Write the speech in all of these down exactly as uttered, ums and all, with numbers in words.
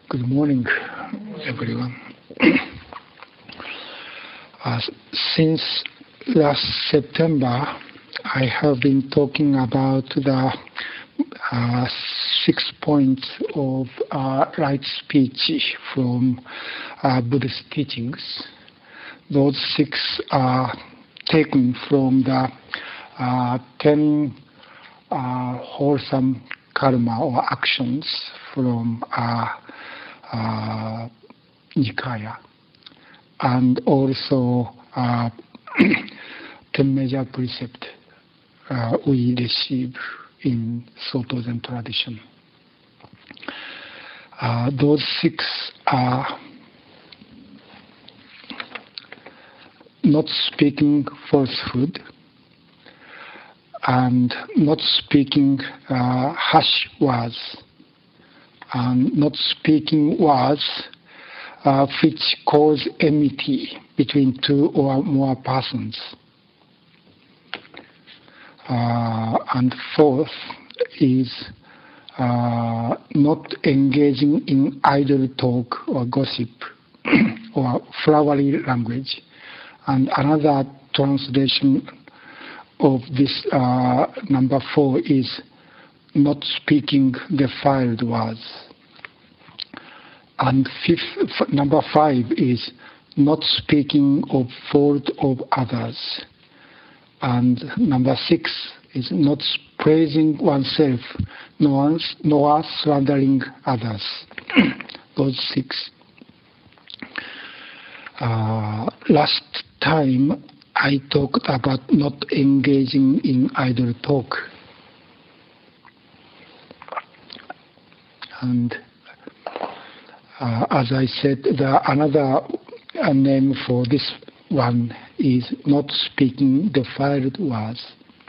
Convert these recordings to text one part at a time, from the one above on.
Good morning, everyone. uh, since last September, I have been talking about the uh, six points of uh, right speech from uh, Buddhist teachings. Those six are taken from the uh, ten uh, wholesome karma or actions from uh, uh, Nikaya, and also uh, ten major precept uh, we receive in Soto Zen tradition. Uh, those six are not speaking falsehood and not speaking uh, harsh words and not speaking words uh, which cause enmity between two or more persons. Uh, and fourth is uh, not engaging in idle talk or gossip or flowery language. And another translation of this uh, number four is not speaking defiled words. And fifth, number five is not speaking of fault of others. And number six is not praising oneself, nor, nor slandering others. Those six. Uh, last time I talked about not engaging in idle talk. And uh, as I said, the another uh, name for this one is not speaking defiled words.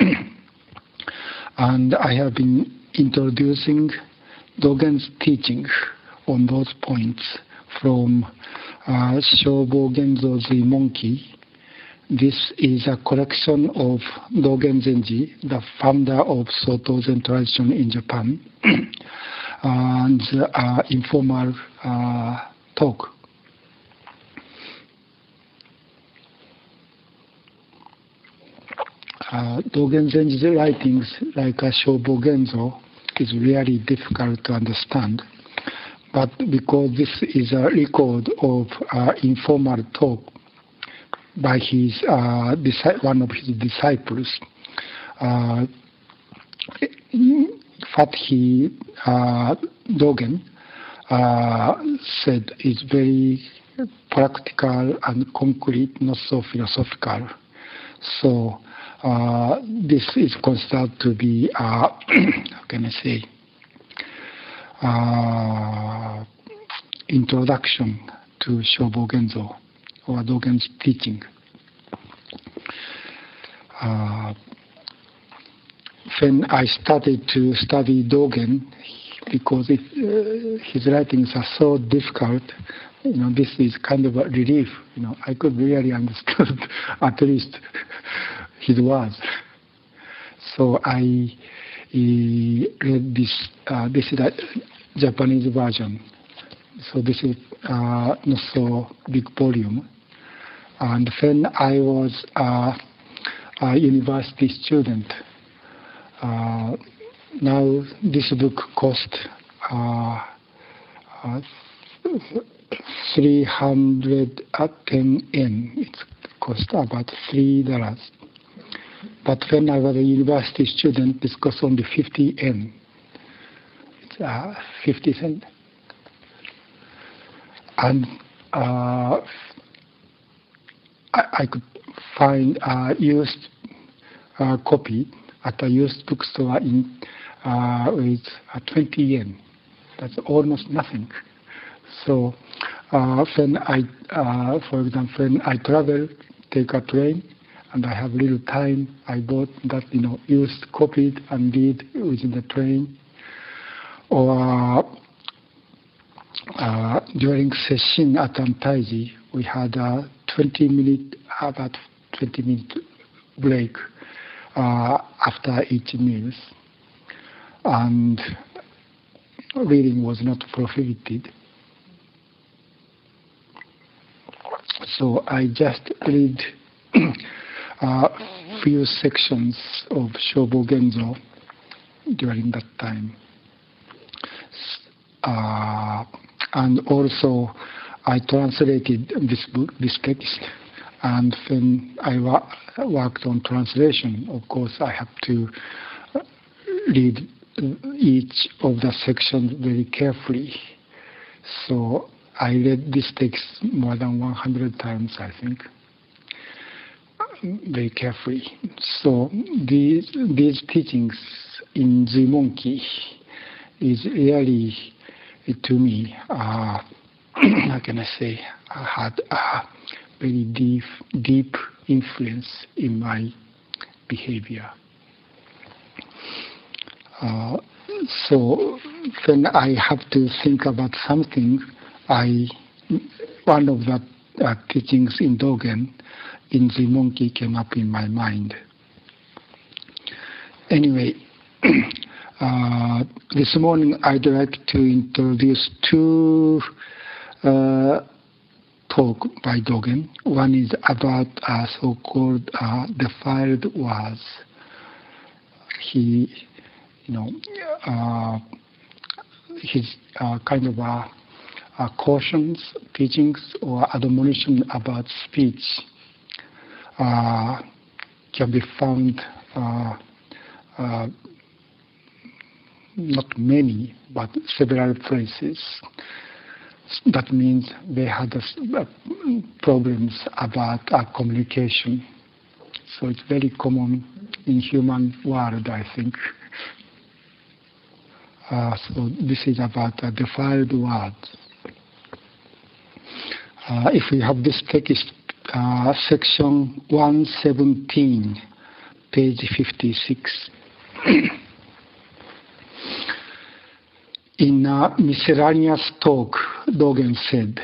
And I have been introducing Dogen's teaching on those points from uh, Shobo Genzo Zuimonki. This is a collection of Dogen Zenji, the founder of Soto Zen tradition in Japan, and uh, informal uh, talk. Uh, Dogen Zenji's writings, like uh, Shobo Genzo, is really difficult to understand. But because this is a record of uh, informal talk by his uh, one of his disciples, uh, what he uh, Dogen uh, said is very practical and concrete, not so philosophical. So uh, this is considered to be uh, how can I say uh, introduction to Shobo Genzo or Dogen's teaching. Uh, when I started to study Dogen, because it, uh, his writings are so difficult, you know, this is kind of a relief. You know, I could really understand at least his words. So I uh, read this. Uh, this is a Japanese version. So this is uh, not so big volume. And when I was uh, a university student, uh, now this book cost uh, uh, three hundred ten yen. It cost about three dollars. But when I was a university student, this cost only fifty yen. It's uh, fifty cents. And uh, I, I could find a used uh, copy at a used bookstore in uh, with uh, twenty yen. That's almost nothing. So uh, when I, uh, for example, when I travel, take a train, and I have little time, I bought that, you know, used copy and read within the train. Or uh, during session at Antaiji, we had a twenty minute, about twenty minute break uh, after each meals, and reading was not prohibited. So I just read a few sections of Shobo Genzo during that time. Uh, and also I translated this book, this text, and when I wa worked on translation, of course I have to read each of the sections very carefully. So I read this text more than one hundred times, I think, very carefully. So these, these teachings in Zuimonki is really, to me, uh, how can I say, had a very deep, deep influence in my behavior. Uh, so when I have to think about something, I one of the uh, teachings in Dogen in Zuimonki came up in my mind. Anyway, uh, this morning I'd like to introduce two uh, talk by Dogen. One is about uh, so-called uh, defiled words. He, you know, uh, his uh, kind of uh, uh, cautions, teachings, or admonition about speech uh, can be found uh, uh, not many, but several places. That means they had uh, problems about uh, communication. So it's very common in human world, I think. Uh, so this is about uh, defiled words. Uh, if we have this text, uh, section one seventeen, page fifty-six. In a miscellaneous talk, Dogen said,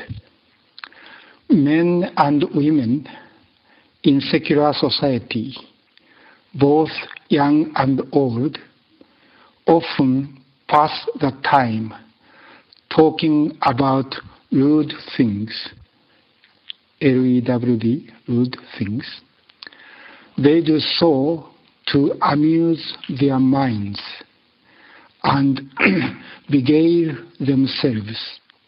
men and women in secular society, both young and old, often pass the time talking about rude things, L E W D, rude things. They do so to amuse their minds and beguile themselves.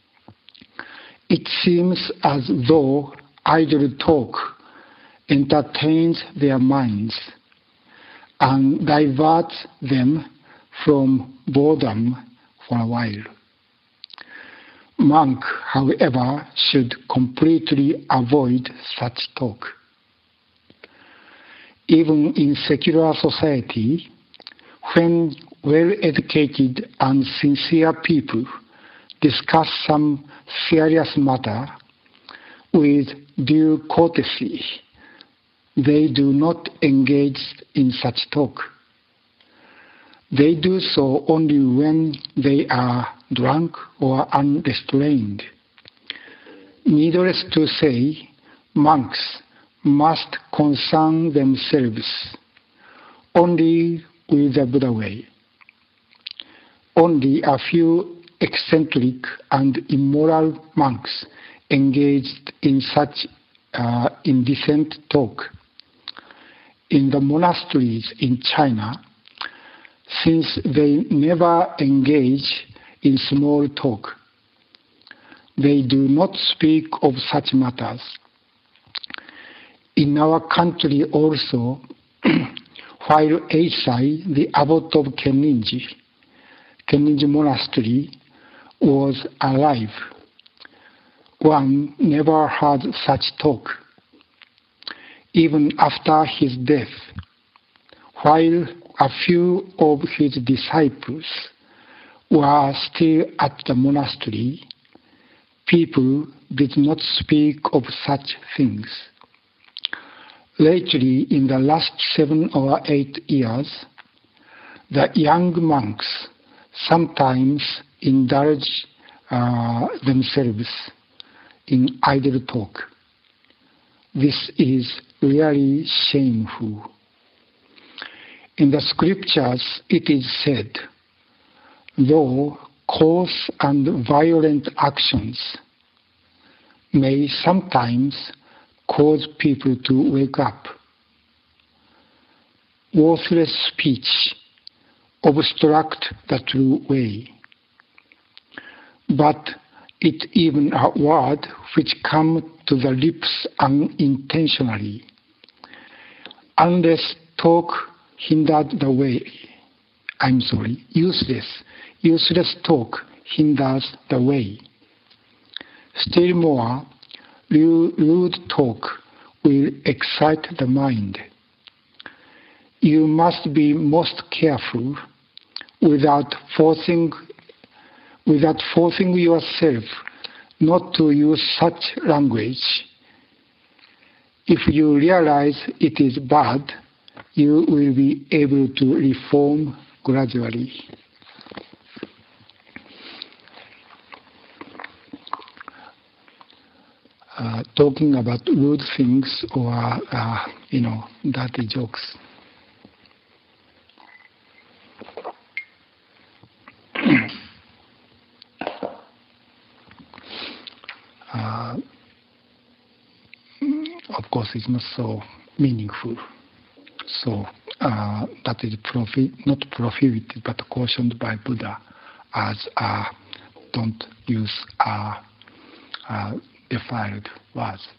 It seems as though idle talk entertains their minds and diverts them from boredom for a while. Monk, however, should completely avoid such talk. Even in secular society, when well-educated and sincere people discuss some serious matter with due courtesy, they do not engage in such talk. They do so only when they are drunk or unrestrained. Needless to say, monks must concern themselves only with the Buddha way. Only a few eccentric and immoral monks engaged in such uh, indecent talk. In the monasteries in China, since they never engage in small talk, they do not speak of such matters. In our country also, while Eisai, the abbot of Kenninji, Kenninji Monastery, was alive, one never heard such talk. Even after his death, while a few of his disciples were still at the monastery, people did not speak of such things. Lately, in the last seven or eight years, the young monks sometimes indulge uh, themselves in idle talk. This is really shameful. In the scriptures, it is said, though coarse and violent actions may sometimes cause people to wake up. Worthless speech obstruct the true way. But it even a word which come to the lips unintentionally, unless talk hindered the way. I'm sorry, useless. Useless talk hinders the way. Still more, rude talk will excite the mind. You must be most careful without forcing, without forcing yourself not to use such language. If you realize it is bad, you will be able to reform gradually. Uh, talking about rude things or, uh, you know, dirty jokes. uh, of course, it's not so meaningful. So uh, that is profi- not prohibited but cautioned by Buddha as uh, don't use uh, uh, defiled words.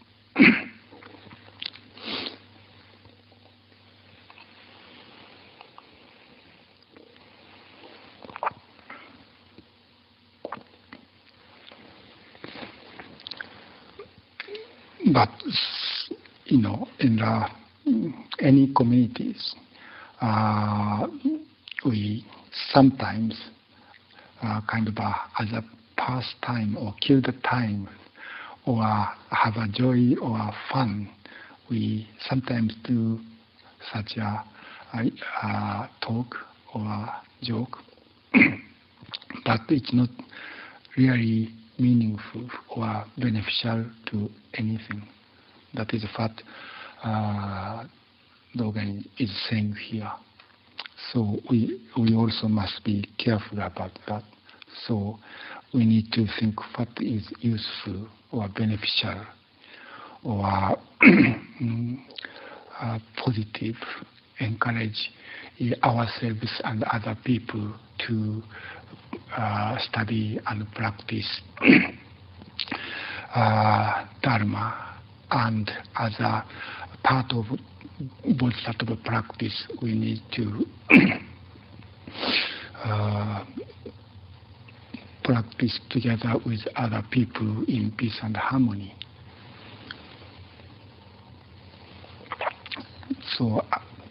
But, you know, in the, any communities, uh, we sometimes uh, kind of uh, as a pastime or kill the time or have a joy or fun, we sometimes do such a, a, a talk or a joke, but it's not really meaningful or beneficial to anything. That is what uh, Dogen is saying here. So we we also must be careful about that. So we need to think what is useful or beneficial or uh, positive, encourage ourselves and other people to uh, study and practice uh, Dharma. And as a part of Bodhisattva practice, we need to uh, practice together with other people in peace and harmony. So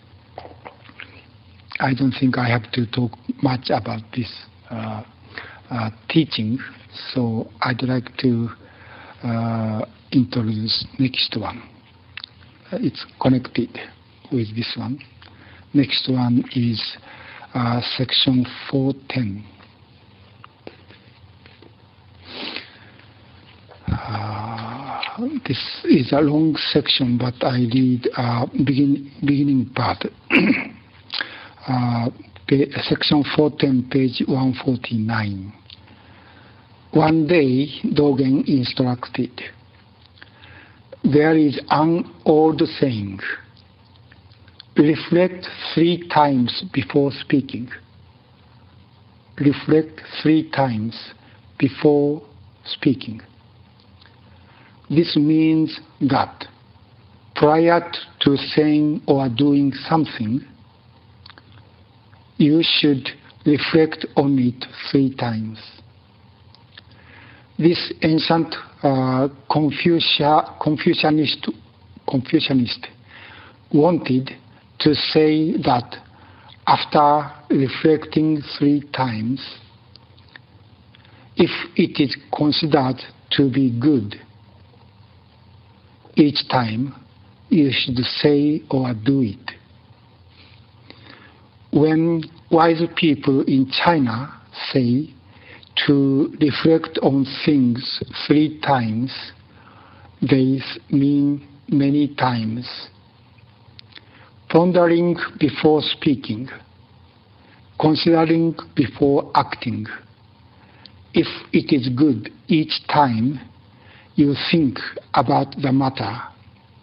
I don't think I have to talk much about this uh, uh, teaching, so I'd like to uh, introduce next one. Uh, it's connected with this one. Next one is uh, section four ten. Uh, this is a long section, but I read uh, begin, beginning part. uh, section four ten, page one forty-nine. One day, Dogen instructed, there is an old saying, reflect three times before speaking. Reflect three times before speaking. This means that prior to saying or doing something, you should reflect on it three times. This ancient uh, Confucia, Confucianist, Confucianist wanted to say that after reflecting three times, if it is considered to be good, each time you should say or do it. When wise people in China say to reflect on things three times, they mean many times. Pondering before speaking, considering before acting. If it is good each time you think about the matter,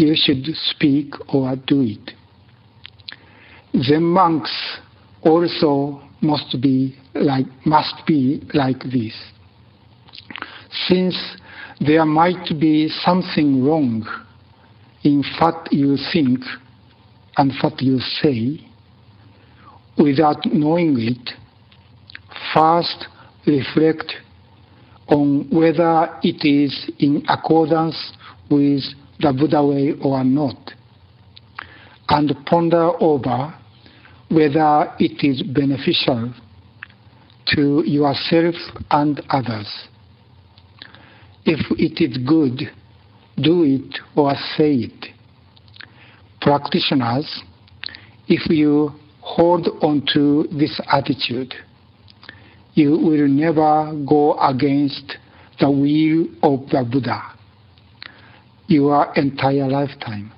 you should speak or do it. Zen monks also must be like must be like this. Since there might be something wrong in what you think and what you say, without knowing it, first reflect on whether it is in accordance with the Buddha way or not, and ponder over whether it is beneficial to yourself and others. If it is good, do it or say it. Practitioners, if you hold on to this attitude, you will never go against the will of the Buddha your entire lifetime.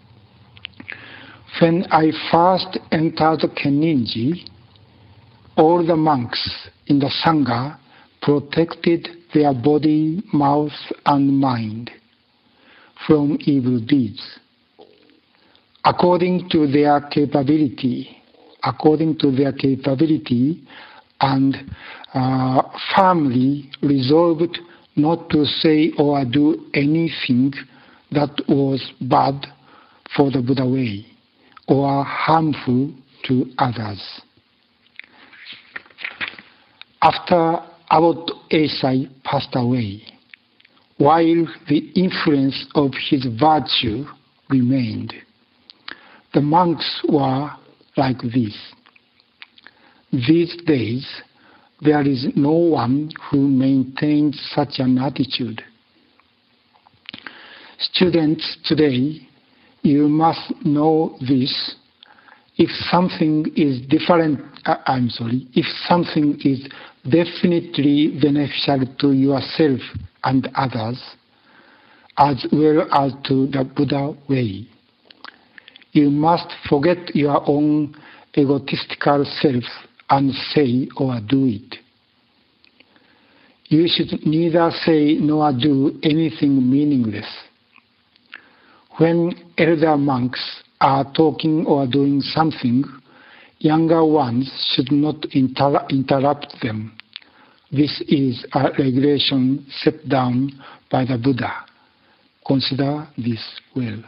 When I first entered Kenninji, all the monks in the Sangha protected their body, mouth, and mind from evil deeds. According to their capability, according to their capability, and uh, firmly resolved not to say or do anything that was bad for the Buddha way or harmful to others. After Abbot Eisai passed away, while the influence of his virtue remained, the monks were like this. These days, there is no one who maintains such an attitude. Students today, you must know this. If something is different, uh, I'm sorry, if something is definitely beneficial to yourself and others, as well as to the Buddha way, you must forget your own egotistical self and say or do it. You should neither say nor do anything meaningless. When elder monks are talking or doing something, younger ones should not inter- interrupt them. This is a regulation set down by the Buddha. Consider this well.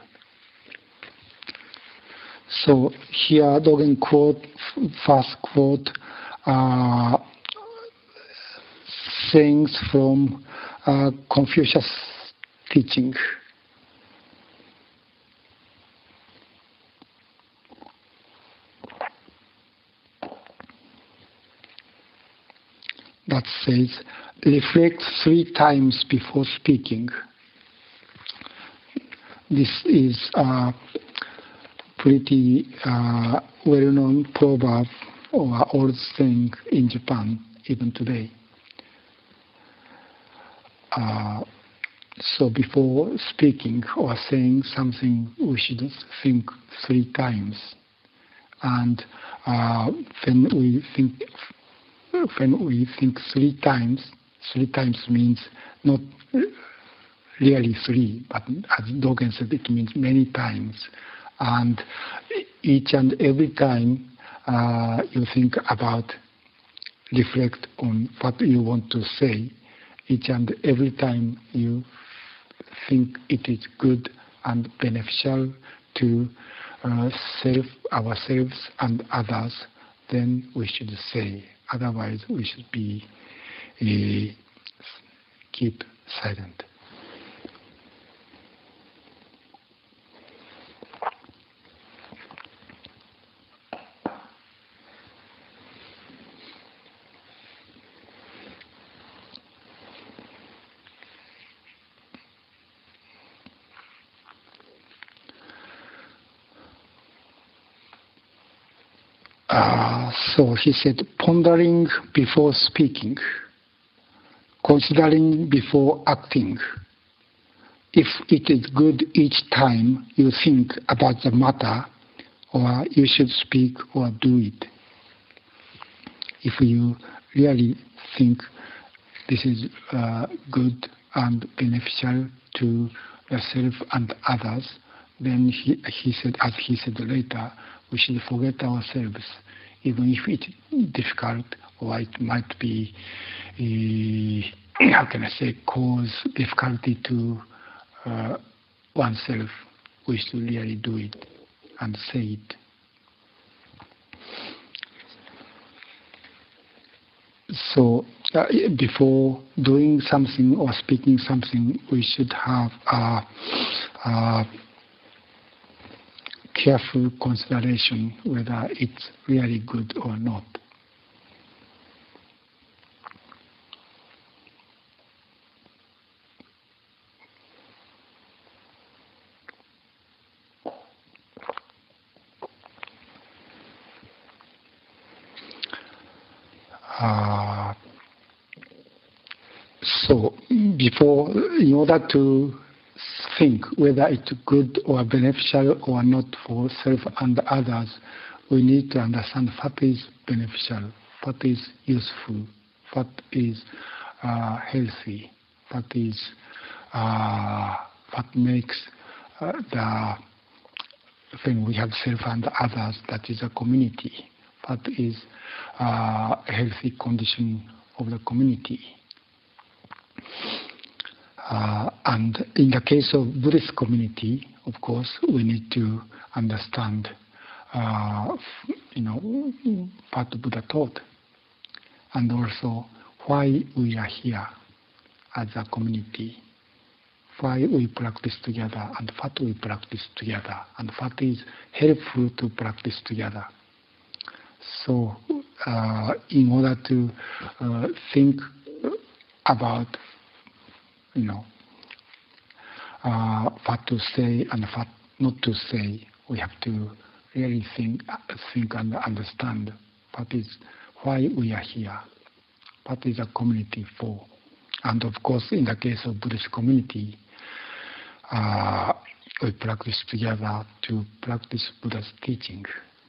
So here Dogen quote, first quote uh, sayings from uh, Confucius teaching. That says, reflect three times before speaking. This is a pretty uh, well-known proverb or old saying in Japan, even today. Uh, so before speaking or saying something, we should think three times. And uh, when we think when we think three times, three times means not really three, but as Dogen said, it means many times. And each and every time uh, you think about, reflect on what you want to say, each and every time you think it is good and beneficial to uh, self, ourselves and others, then we should say. Otherwise, we should be uh, keep silent. Uh, so he said, pondering before speaking, considering before acting. If it is good each time you think about the matter, or you should speak or do it. If you really think this is uh, good and beneficial to yourself and others, then he, he said, as he said later, we should forget ourselves, even if it's difficult or it might be, uh, how can I say, cause difficulty to uh, oneself. We should really do it and say it. So uh, before doing something or speaking something, we should have a, a careful consideration whether it's really good or not. Uh, so before, in order to think whether it's good or beneficial or not for self and others, we need to understand what is beneficial, what is useful, what is uh, healthy, what is uh, what makes uh, the when we have self and others, that is a community. What is uh, a healthy condition of the community. Uh, and in the case of Buddhist community, of course, we need to understand, uh, you know, what Buddha taught, and also why we are here as a community, why we practice together, and what we practice together, and what is helpful to practice together. So, uh, in order to uh, think about, you know, uh, what to say and what not to say, we have to really think, think and understand what is why we are here, what is a community for, and of course, in the case of Buddhist community, uh, we practice together to practice Buddha's teaching.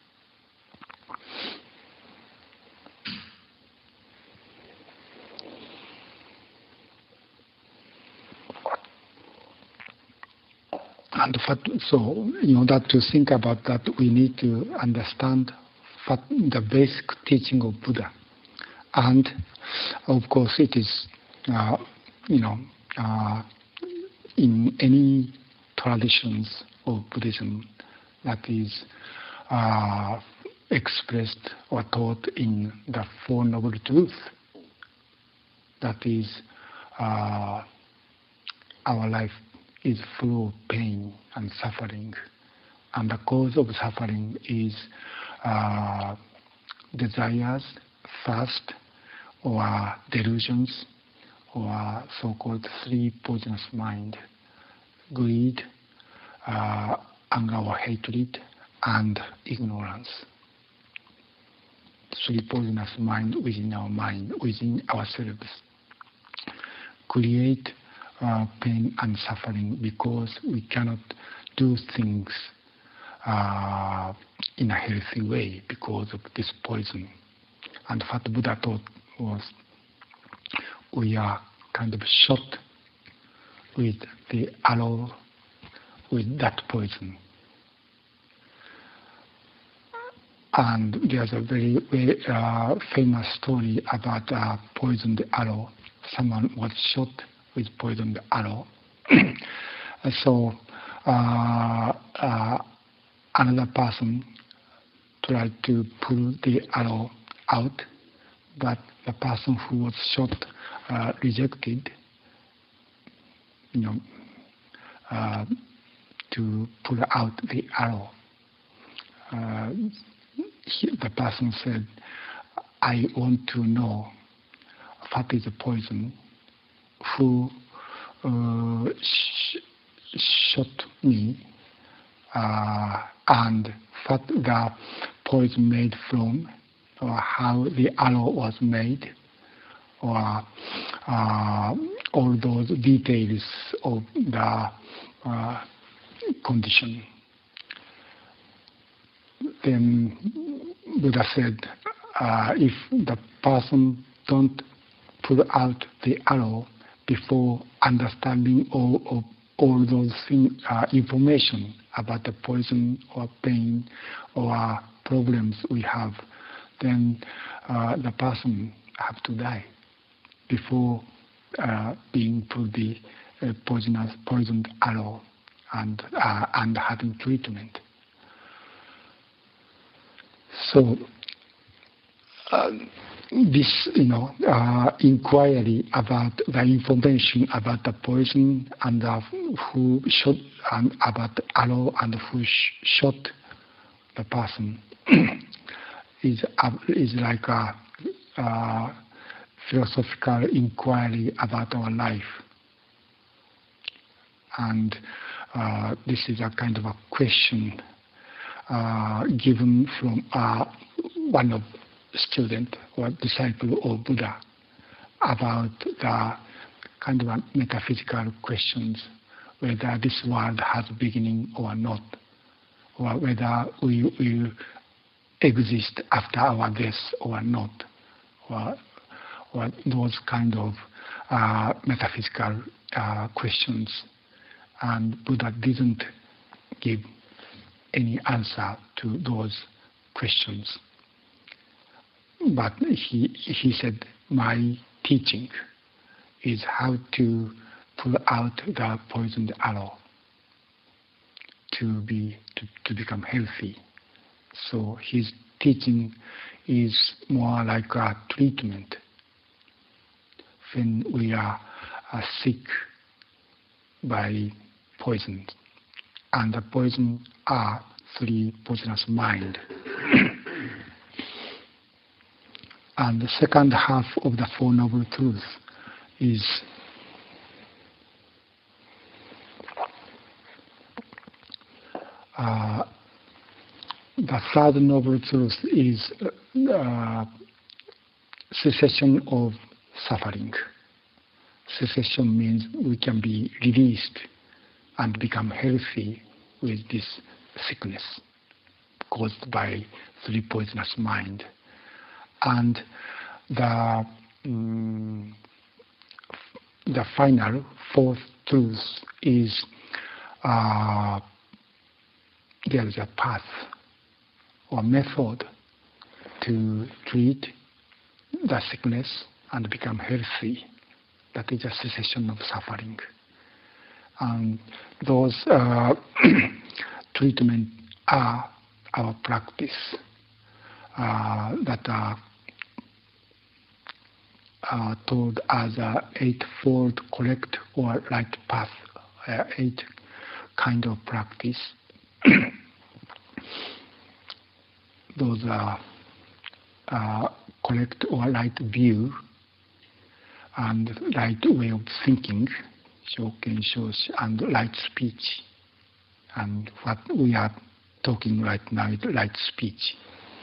And what, so, in order to think about that, we need to understand what the basic teaching of Buddha. And, of course, it is, uh, you know, uh, in any traditions of Buddhism that is uh, expressed or taught in the Four Noble Truths, that is, uh, our life is full of pain and suffering, and the cause of suffering is uh, desires, thirst, or delusions, or so-called three poisonous mind: greed, uh, anger or hatred, and ignorance. Three poisonous mind within our mind, within ourselves, create Uh, pain and suffering because we cannot do things uh, in a healthy way because of this poison. And what Buddha taught was we are kind of shot with the arrow, with that poison. And there's a very, very uh, famous story about a poisoned arrow. Someone was shot with poisoned arrow. So uh, uh, another person tried to pull the arrow out, but the person who was shot uh, rejected, you know, uh, to pull out the arrow. Uh, he, the person said, "I want to know what is the poison, who uh, sh shot me, uh, and what the poison made from, or how the arrow was made, or uh, all those details of the uh, condition." Then Buddha said, uh, if the person don't pull out the arrow before understanding all of all those thing, uh, information about the poison or pain or problems we have, then uh, the person have to die before uh, being put the uh, poisonous, poisoned arrow and uh, and having treatment. So uh, this, you know, uh, inquiry about the information about the poison and uh, who shot, and about the arrow and who sh shot the person is uh, is like a, a philosophical inquiry about our life, and uh, this is a kind of a question uh, given from uh, one of student or disciple of Buddha about the kind of a metaphysical questions, whether this world has a beginning or not, or whether we will exist after our death or not, or, or those kind of uh, metaphysical uh, questions. And Buddha didn't give any answer to those questions. But he, he said, my teaching is how to pull out the poisoned arrow to be to, to become healthy. So his teaching is more like a treatment when we are uh, sick by poison. And the poison are three poisonous mind. And the second half of the Four Noble Truths is uh, the third Noble Truth is uh, cessation of suffering. Cessation means we can be released and become healthy with this sickness caused by three poisonous mind. And the um, the final fourth truth is uh, there is a path or method to treat the sickness and become healthy. That is a cessation of suffering. And those uh, treatment are our practice uh, that are Uh, told as a eightfold correct or right path, uh, eight kind of practice. Those are uh, correct or right view and right way of thinking, shoken, shoshi, and right speech. And what we are talking right now is right speech.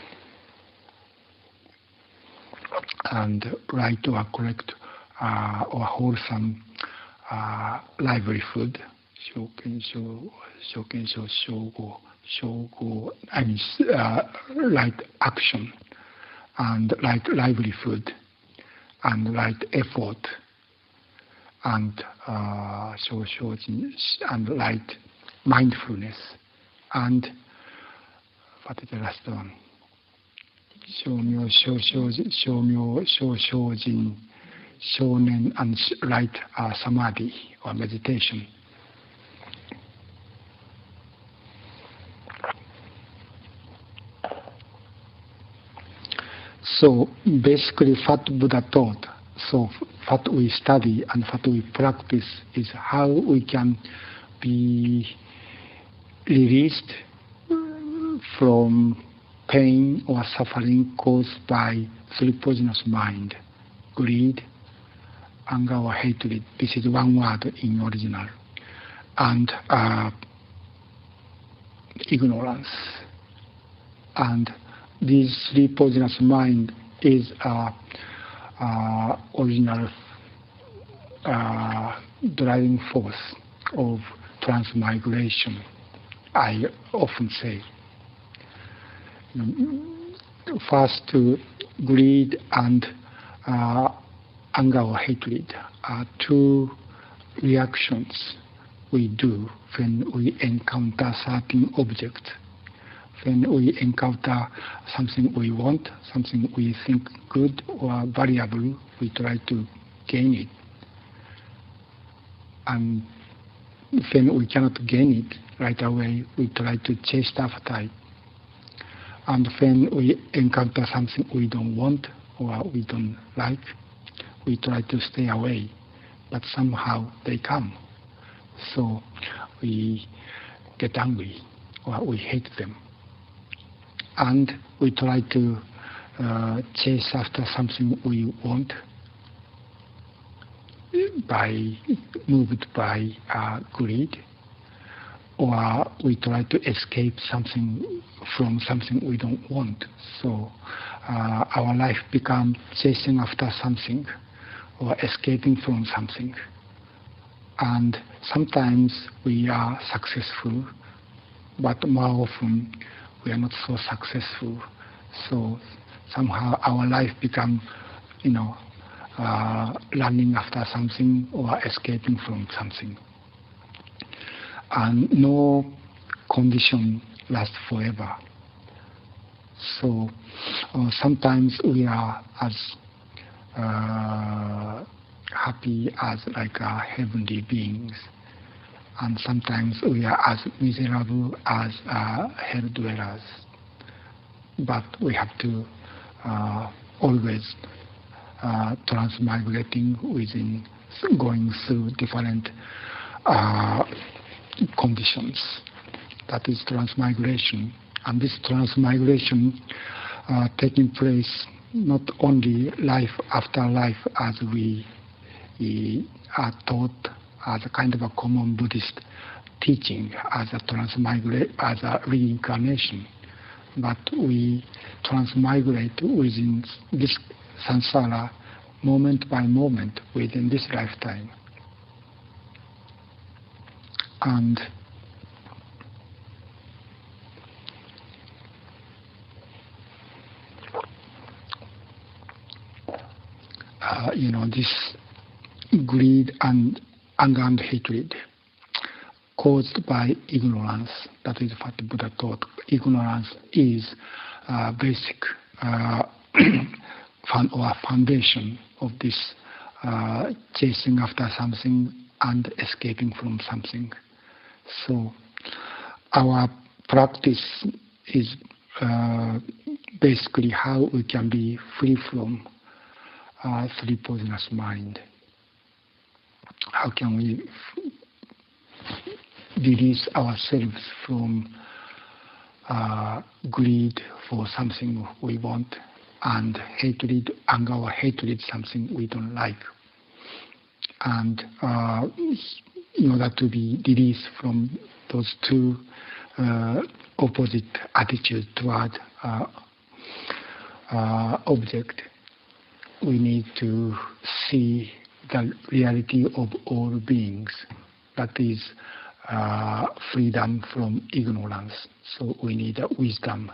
And right or correct uh, or wholesome uh, livelihood, shoken, sho, shoken, sho, shogo, shogo, I mean, uh, right action, and right livelihood, and right effort, and uh, sho, shojin, and right mindfulness, and what is the last one? 称名称称称名称称人少年 and right uh, samadhi or meditation. So basically what Buddha taught, so what we study and what we practice is how we can be released from pain or suffering caused by three poisonous mind: greed, anger or hatred. This is one word in original. And uh, ignorance. And these three poisonous mind is uh, uh, original uh, driving force of transmigration, I often say. First, to greed and uh, anger or hatred are two reactions we do when we encounter certain objects. When we encounter something we want, something we think good or valuable, we try to gain it. And when we cannot gain it right away, we try to chase after it. And when we encounter something we don't want or we don't like, we try to stay away. But somehow they come. So we get angry or we hate them. And we try to uh, chase after something we want by moved by uh, greed, or we try to escape something from something we don't want. So uh, our life becomes chasing after something or escaping from something. And sometimes we are successful, but more often we are not so successful. So somehow our life becomes, you know, uh, running after something or escaping from something. And no condition lasts forever. So uh, sometimes we are as uh, happy as like uh, heavenly beings, and sometimes we are as miserable as uh, hell dwellers. But we have to uh, always uh, transmigrating within, going through different uh, conditions. That is transmigration. And this transmigration uh, taking place not only life after life as we, we are taught as a kind of a common Buddhist teaching, as a transmigrate, as a reincarnation, but we transmigrate within this samsara moment by moment within this lifetime. And uh, you know, this greed and anger and hatred caused by ignorance, that is what the Buddha taught. Ignorance is uh, basic uh, fun or foundation of this uh, chasing after something and escaping from something. So our practice is uh, basically how we can be free from uh, three poisonous mind. How can we f- release ourselves from uh, greed for something we want, and hatred, anger or hatred, something we don't like. And uh, in order to be released from those two uh, opposite attitudes toward uh, uh, object, we need to see the reality of all beings, that is uh, freedom from ignorance. So we need a wisdom.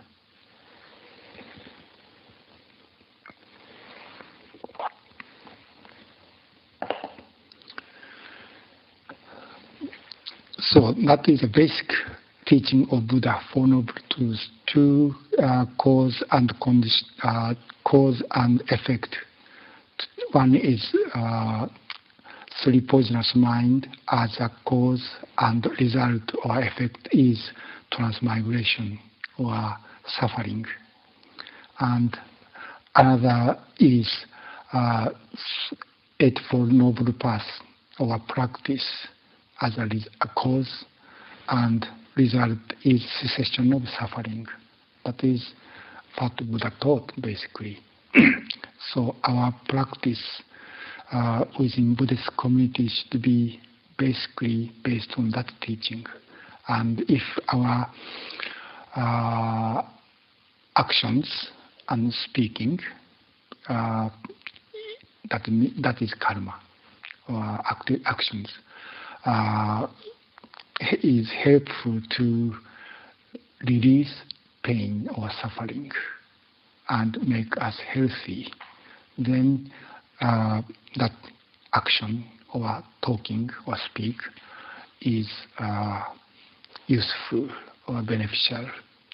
So that is a basic teaching of Buddha, Four Noble Truths, two uh, cause and condition, uh, cause and effect. One is uh, three poisonous mind as a cause, and result or effect is transmigration or suffering. And another is uh, Eightfold Noble Path or practice as a, a cause, and result is cessation of suffering. That is what Buddha taught, basically. So our practice uh, within Buddhist community should be basically based on that teaching. And if our uh, actions and speaking, uh, that, that is karma, or active actions, uh, is helpful to release pain or suffering and make us healthy, then uh, that action or talking or speak is uh, useful or beneficial.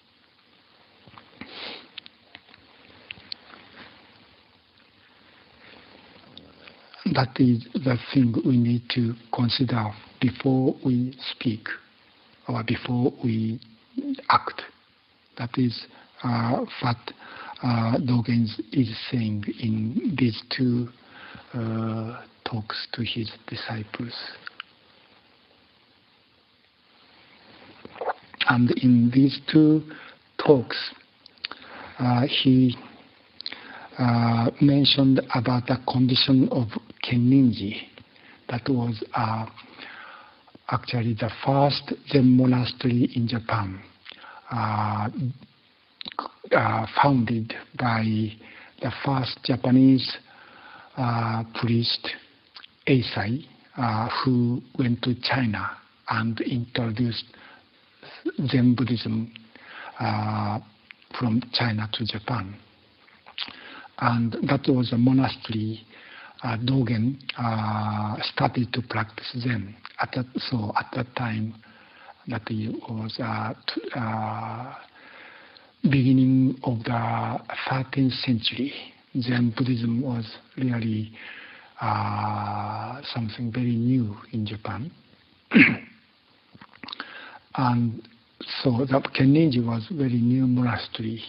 That is the thing we need to consider before we speak or before we act. That is uh, what uh, Dogen is saying in these two uh, talks to his disciples. And in these two talks, uh, he uh, mentioned about the condition of Kenninji. That was uh, actually the first Zen monastery in Japan, uh, uh, founded by the first Japanese uh, priest, Eisai, uh, who went to China and introduced Zen Buddhism uh, from China to Japan. And that was a monastery uh, Dogen uh, started to practice Zen. At that, so at that time, that it was uh, t- uh, beginning of the thirteenth century. Zen Buddhism was really uh, something very new in Japan. And so the Kenninji was very new monastery.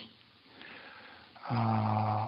Uh,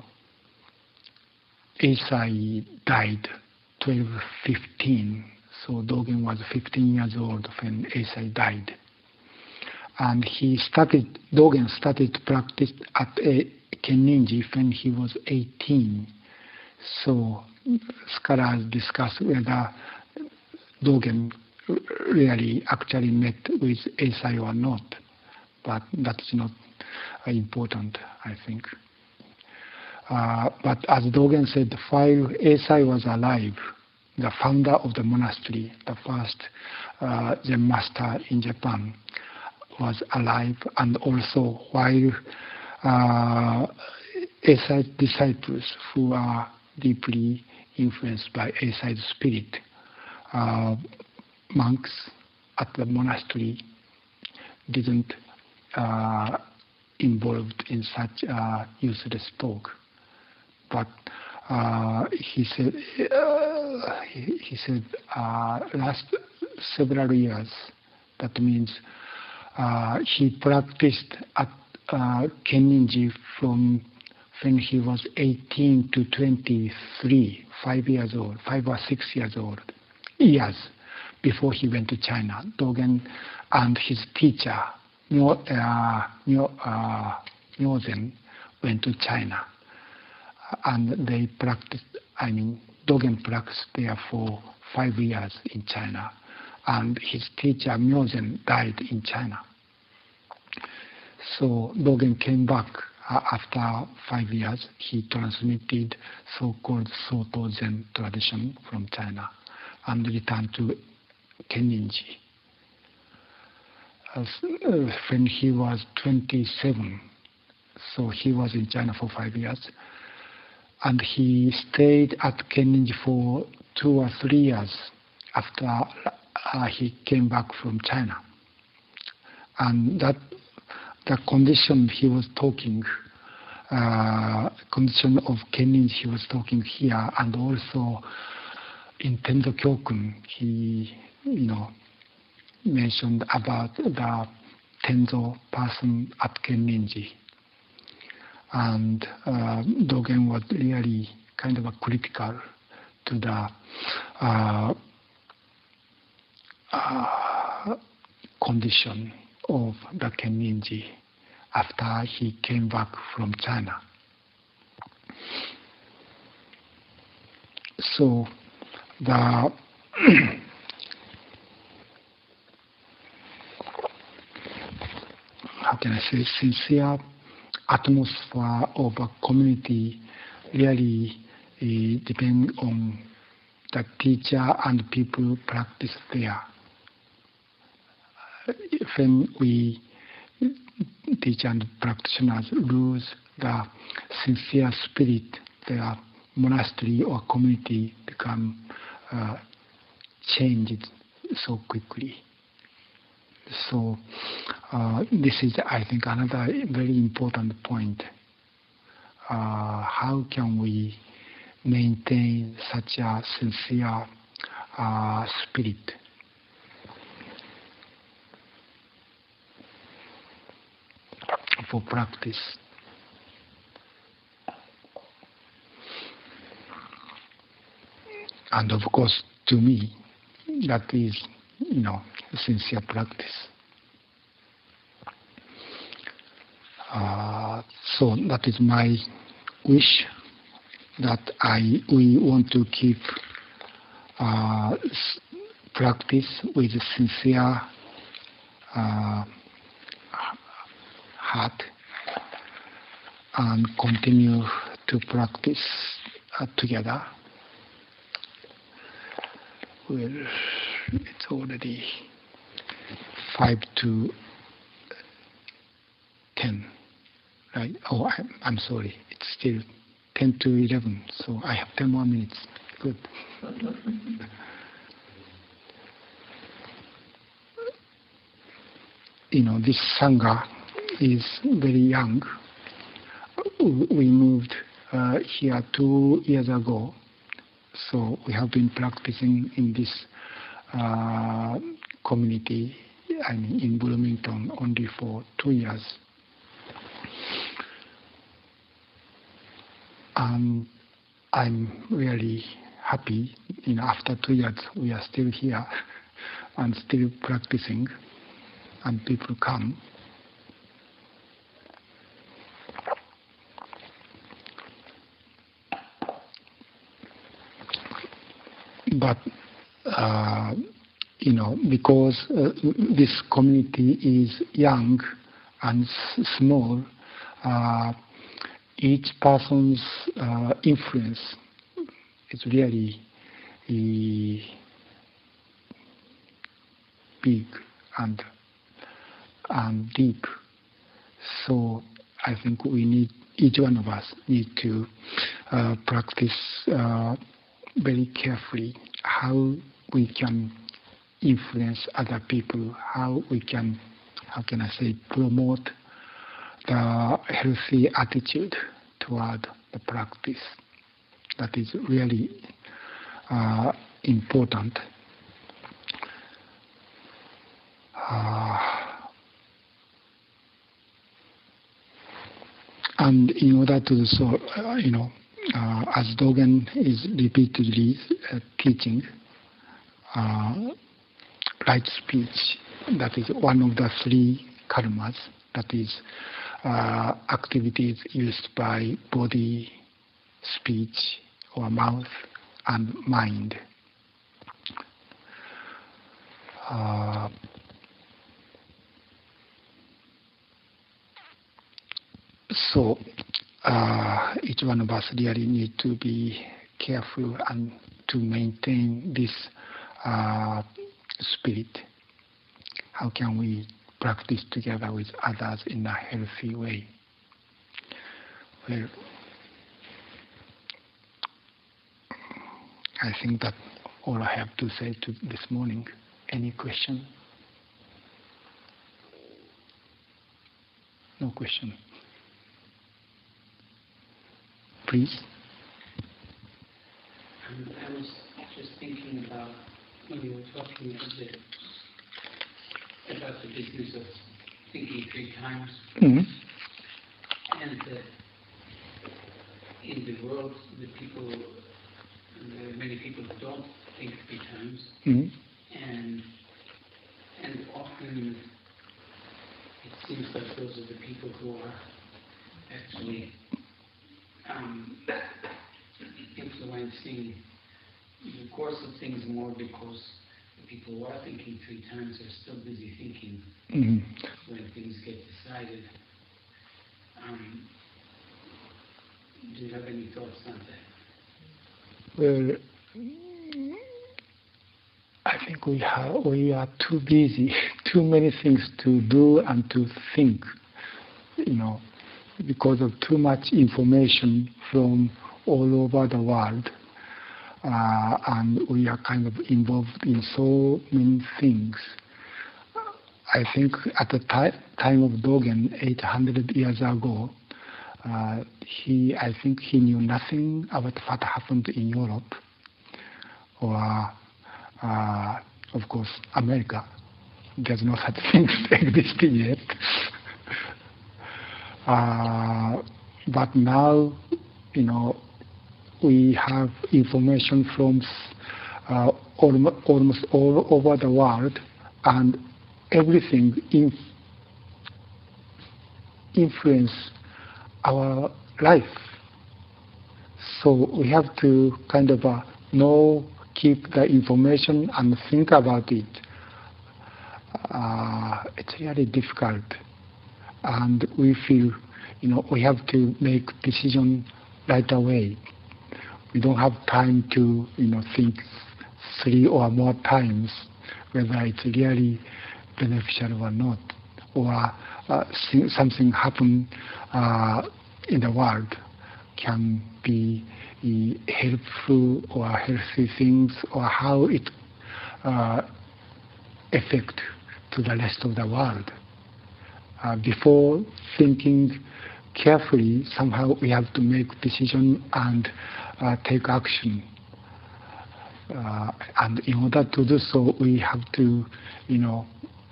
Eisai died twelve fifteen, so Dogen was fifteen years old when Eisai died. And he started, Dogen started to practice at a Kenninji when he was eighteen. So scholars discuss whether Dogen really actually met with Eisai or not, but that's not important, I think. Uh, but as Dogen said, while Eisai was alive, the founder of the monastery, the first uh, Zen master in Japan, was alive, and also while uh, Eisai's disciples, who are deeply influenced by Eisai's spirit, uh, monks at the monastery didn't uh, involved in such uh, useless talk. But uh, he said, uh, he, he said, uh, last several years, that means uh, he practiced at uh, Kenninji from when he was eighteen to twenty-three, five years old, five or six years old, years before he went to China. Dogen and his teacher, Nyo, uh, Nyo, uh, Nyozen, went to China. And they practiced, I mean, Dogen practiced there for five years in China. And his teacher, Myozen, died in China. So Dogen came back uh, after five years. He transmitted so-called Soto Zen tradition from China and returned to Kenninji. As, uh, when he was twenty-seven, so he was in China for five years. And he stayed at Kenninji for two or three years after uh, he came back from China. And that the condition he was talking, uh, condition of Kenninji he was talking here, and also in Tenzo Kyokun, he, you know, mentioned about the Tenzo person at Kenninji. And uh, Dogen was really kind of a critical to the uh, uh, condition of the Kenninji after he came back from China. So the how can I say, sincere atmosphere of a community really uh, depend on the teacher and people practice there. When we teach and practitioners lose the sincere spirit, the monastery or community become uh, changed so quickly. So uh, this is, I think, another very important point. Uh, how can we maintain such a sincere uh, spirit? For practice. And of course, to me, that is, you know, sincere practice. Uh, so that is my wish, that I we want to keep uh, practice with sincere uh, heart and continue to practice uh, together. Well, it's already five to ten, right? Oh, I'm, I'm sorry. It's still ten to eleven, so I have ten more minutes. Good. You know, this Sangha is very young. We moved uh, here two years ago, so we have been practicing in this uh, community, I mean in Bloomington, only for two years. And I'm really happy, you know, after two years we are still here and still practicing, and people come. But, uh, you know, because uh, this community is young and s small, uh, each person's uh, influence is really uh, big and, and deep. So I think we need, each one of us need to uh, practice uh, very carefully how we can influence other people, how we can, how can I say, promote the healthy attitude toward the practice. That is really uh, important. Uh, and in order to do so, uh, you know, Uh, as Dogen is repeatedly uh, teaching, uh, right speech, that is one of the three karmas, that is uh, activities used by body, speech, or mouth, and mind. Uh, so, Uh, each one of us really need to be careful and to maintain this uh, spirit. How can we practice together with others in a healthy way? Well, I think that's all I have to say to this morning. Any question? No question. Please. Um, I was just thinking about when you were talking a bit about the business of thinking three times, Mm-hmm. and that in the world, the people, there are many people who don't think three times, Mm-hmm. and and often it seems like those are the people who are actually Um, influencing the course of things more, because the people who are thinking three times are still busy thinking Mm-hmm. when things get decided. Um, do you have any thoughts on that? Well, I think we have we are too busy, too many things to do and to think, you know, because of too much information from all over the world. uh, and we are kind of involved in so many things. I think at the ti- time of Dogen, eight hundred years ago, uh, he, I think he knew nothing about what happened in Europe, or, uh, of course, America. There's no such things existing yet. uh, but now, you know, we have information from uh, almost, almost all over the world, and everything in, influence our life. So we have to kind of uh, know, keep the information and think about it. Uh, it's really difficult, and we feel, you know, we have to make decision right away. We don't have time to, you know, think three or more times whether it's really beneficial or not, or uh, something happen uh, in the world can be uh, helpful or healthy things, or how it uh, affect to the rest of the world. Uh, before thinking carefully, somehow we have to make decision and uh, take action. Uh, and in order to do so, we have to, you know,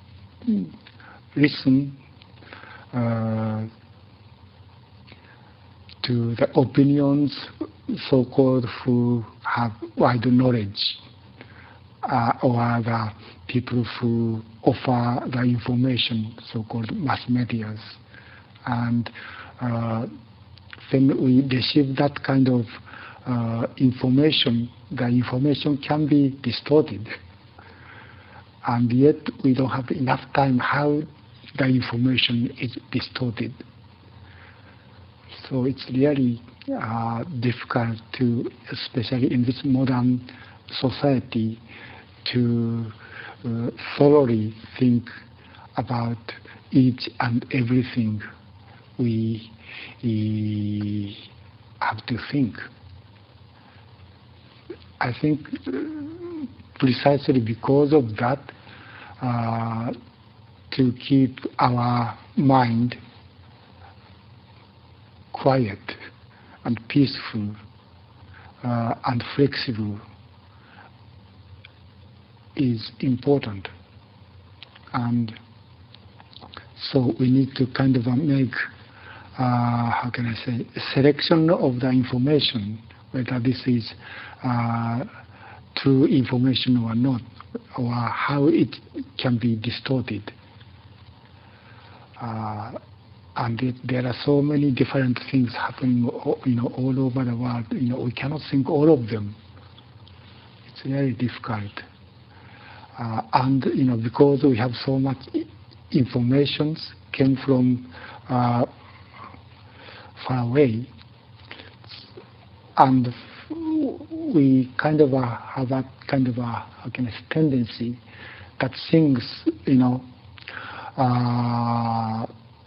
listen uh, to the opinions, so-called, who have wide knowledge, uh, or the people who offer the information, so-called mass medias. And uh, when we receive that kind of uh, information, the information can be distorted. And yet we don't have enough time how the information is distorted. So it's really uh, difficult to, especially in this modern society, to uh, thoroughly think about each and everything we, we have to think. I think precisely because of that, uh, to keep our mind quiet and peaceful uh, and flexible is important. And so we need to kind of make, uh, how can I say, a selection of the information, whether this is uh, true information or not, or how it can be distorted. Uh, and it, there are so many different things happening, you know, all over the world. You know, we cannot think all of them. It's very difficult. Uh, and you know, because we have so much information came from uh, far away, and we kind of uh, have a kind of a, how can I say, tendency that things, you know, uh,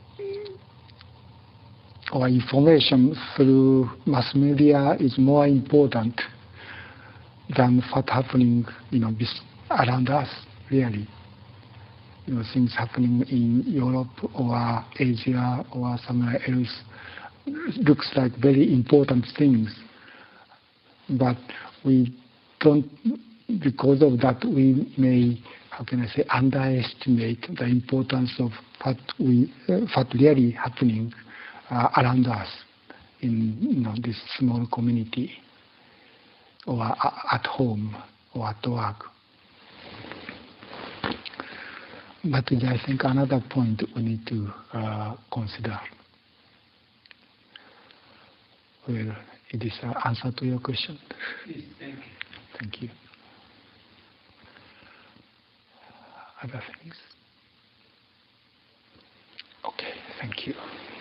or information through mass media is more important than what's happening, you know, around us, really. You know, things happening in Europe or Asia or somewhere else looks like very important things, but we don't, because of that, we may, how can I say, underestimate the importance of what we, uh, what really happening uh, around us in, you know, this small community, or at home or at work. But I think another point we need to uh, consider. Well, it is an answer to your question. Yes, thank you. Thank you. Other things? Okay, thank you.